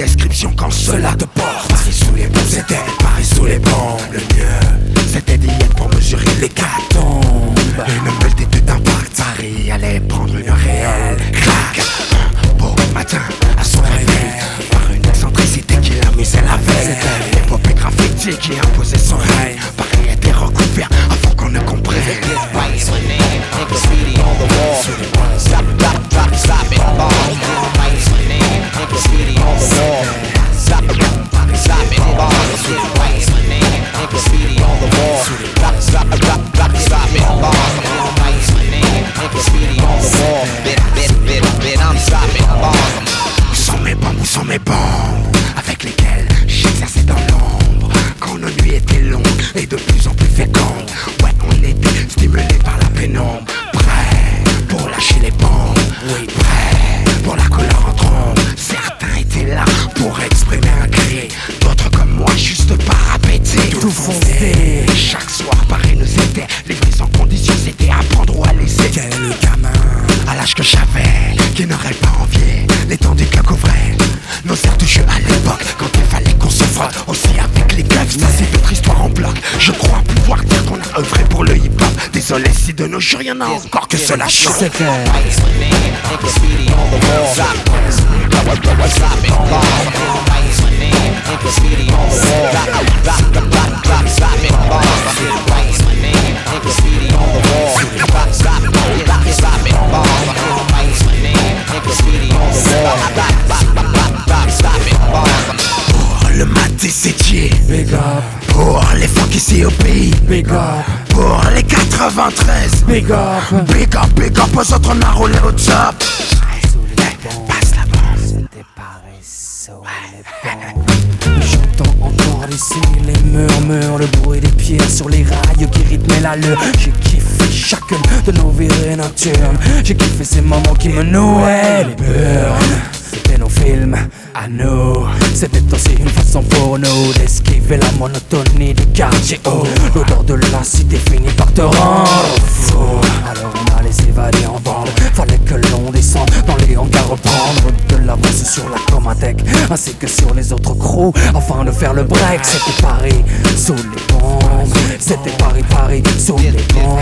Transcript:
description quand cela te porte. Paris sous les bombes, c'était Paris sous les bombes. Le mieux, c'était d'y être pour mesurer l'hécatombe. Une multitude d'impacts. Paris allait prendre une réelle craque. Un beau matin, à son réveil, par une excentricité qui l'amusait la veille. L'épopée graffiti qui imposait son règne. Paris était recouvert avant qu'on ne comprenne. Où sont mes bombes avec lesquelles j'exerçais dans l'ombre quand nos nuits étaient longues et de plus en plus fécondes. Ouais, on était stimulés par la pénombre, prêts pour lâcher les bombes. Oui, prêts pour la couleur en trombe. Certains étaient là pour exprimer un cri, d'autres comme moi juste par appétit. Tout foncé. Chaque soir, Paris nous était livrés sans condition. C'était à prendre ou à laisser. Quel gamin à l'âge que j'avais qui n'aurait pas envié l'étendue que couvrait nos cartouches à l'époque, quand il fallait qu'on se frotte aussi avec les keufs. Ça c'est notre histoire en bloc. Je crois pouvoir dire qu'on a œuvré pour le hip-hop. Désolé si de nos jours y'en a encore que cela chante. C'est clair. Pour le matin sétier, big up. Pour les funk ici au pays, big up. Pour les 93, big up. Big up, big up, aux autres on a roulé au top. Passe la bombe. C'était Paris sous les bombes. J'entends encore ici les murmures, le bruit des pieds sur les rails qui rythmaient l'allure. J'ai kiffé chacune de nos virées nocturnes. J'ai kiffé ces moments qui me nouaient les burnes. C'était nos films à nous. C'était aussi une façon pour nous d'esquiver la monotonie du quartier haut. L'odeur de la cité finit par te rendre fou. Alors on allait s'évader en bande. Fallait que l'on descende dans les hangars, reprendre de l'avance sur la Comatec ainsi que sur les autres crews afin de faire le break. C'était Paris sous les bombes. C'était Paris, Paris sous les bombes.